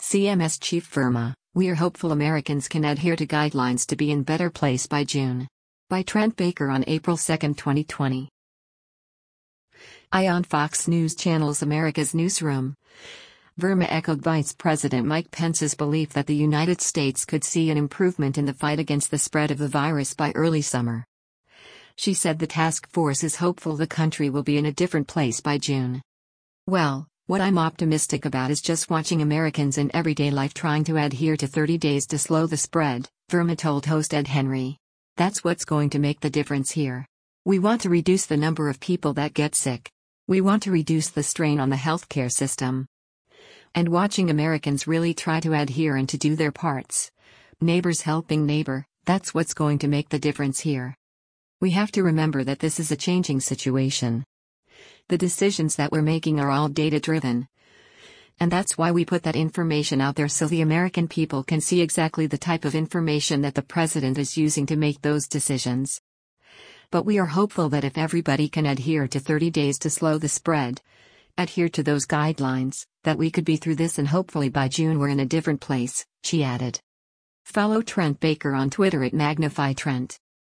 CMS Chief Verma, we are hopeful Americans can adhere to guidelines to be in better place by June. By Trent Baker on April 2, 2020. On Fox News Channel's America's Newsroom. Verma echoed Vice President Mike Pence's belief that the United States could see an improvement in the fight against the spread of the virus by early summer. She said the task force is hopeful the country will be in a different place by June. Well, what I'm optimistic about is just watching Americans in everyday life trying to adhere to 30 days to slow the spread, Verma told host Ed Henry. That's what's going to make the difference here. We want to reduce the number of people that get sick. We want to reduce the strain on the healthcare system. And watching Americans really try to adhere and to do their parts. Neighbors helping neighbor, that's what's going to make the difference here. We have to remember that this is a changing situation. The decisions that we're making are all data-driven. And that's why we put that information out there so the American people can see exactly the type of information that the president is using to make those decisions. But we are hopeful that if everybody can adhere to 30 days to slow the spread, adhere to those guidelines, that we could be through this and hopefully by June we're in a different place, she added. Follow Trent Baker on Twitter at MagnifyTrent.